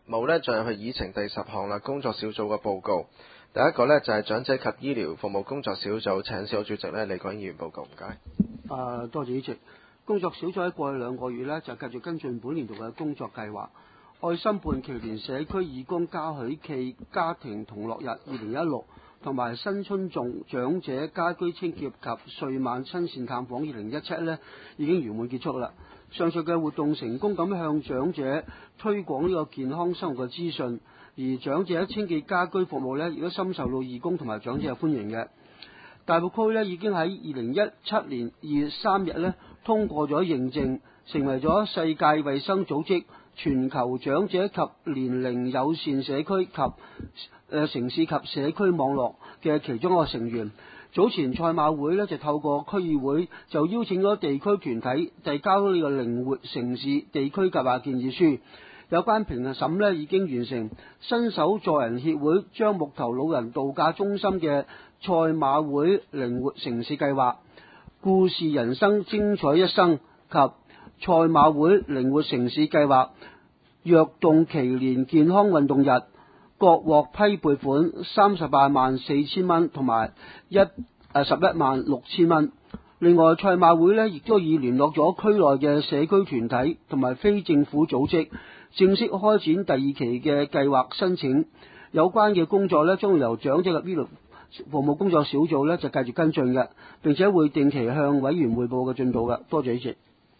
冇呢，進入去議程第10項啦，工作小組嘅報告。第一個呢，就係長者及醫療服務工作小組，請小組主席呢，李國英議員報告，唔該。 多謝主席。工作小組喺過去2個月呢，就繼續跟進本年度嘅工作計劃。愛心半旗連社區義工嘉許暨家庭同樂日2016同埋新春頌長者家居清潔及歲晚親善探訪2017呢已經圓滿結束啦。上述嘅活動成功咁向長者推廣呢個健康生活嘅資訊，而長者清潔家居服務呢亦都深受到義工同埋長者嘅歡迎嘅。大埔區呢已經喺2017年2月3日呢通過咗認證，成為咗世界衛生組織全球長者及年齡友善社區及城市及社區網絡嘅其中一個成員。早前賽馬會呢就透過區議會就邀請咗地區團體遞交呢個靈活城市地區計劃建議書，有關評審呢已經完成。伸手助人協會將木頭老人度假中心嘅賽馬會靈活城市計劃、故事人生精彩一生及賽馬會靈活城市計劃躍動耆年健康運動日各獲批撥款384000蚊同埋116000蚊。另外，賽馬會呢亦都已聯絡咗區內嘅社區團體同埋非政府組織，正式開展第2期嘅計劃申請。有關嘅工作呢將會由長者及醫療服務工作小組呢就繼續跟進嘅，並且會定期向委員匯報嘅進度嘅。多謝主席。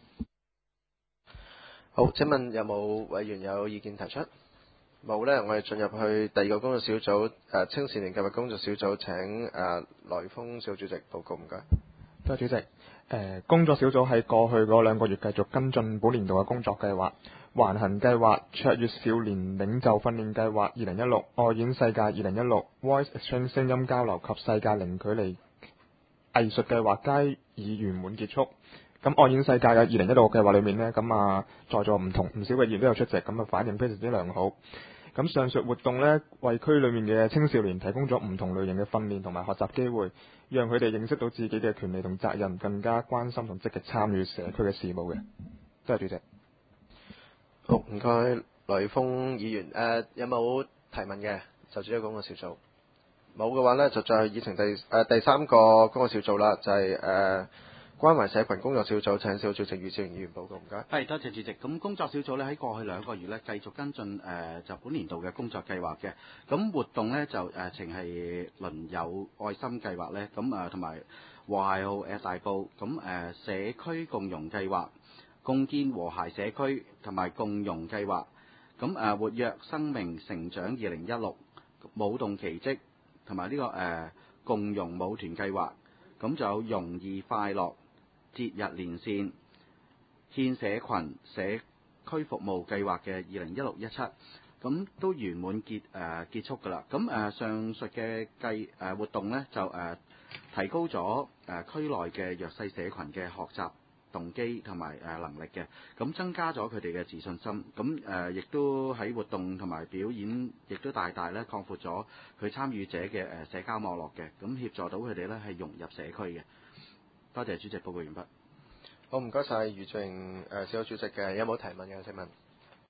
好，請問有冇委員有意見提出？冇呢，我哋進入去第2個工作小組，青少年計劃工作小組，請來豐小主席報告，唔該。 多謝主席。工作小組喺過去嗰2個月繼續跟進本年度嘅工作計劃，環行計劃、卓越少年領袖訓練計劃2016、愛演世界2016、Voice Exchange 聲音交流及世界零距離藝術計劃皆已圓滿結束。咁愛演世界嘅2016計劃裏面呢，在座唔少嘅議員都有出席，反應非常之良好。咁上述活動呢，為區裏面嘅青少年提供咗唔同類型嘅訓練同埋學習機會，讓佢哋認識到自己嘅權利同責任，更加關心同積極參與社區嘅事務嘅。多謝主席。 好，唔該，來豐議員。有冇提問嘅？就主要工作小組冇嘅話呢，就再議程第3個工作小組啦，就係關懷社群工作小組，請小組主席余志榮議員報告，唔該。 係，多謝主席。咁工作小組咧喺過去2個月咧繼續跟進就本年度嘅工作計劃嘅。咁活動咧就呈係鄰友愛心計劃咧，咁同埋和諧號大埔，咁社區共融計劃、共建和諧社區同埋共融計劃，咁活躍生命成長2016、舞動奇蹟同埋呢個共融舞團計劃，咁就有容易快樂節日連線獻社群社區服務計劃嘅2016-17，咁都圓滿結束㗎啦。咁上述嘅活動呢，就提高咗區內嘅弱勢社群嘅學習動機同埋能力嘅，咁增加咗佢哋嘅自信心。咁亦都喺活動同埋表演，亦都大大咧擴闊咗佢參與者嘅社交網絡嘅，咁協助到佢哋咧係融入社區嘅。多謝主席，報告完畢。 好，唔該晒余志榮小組主席嘅，有冇提問嘅？請問。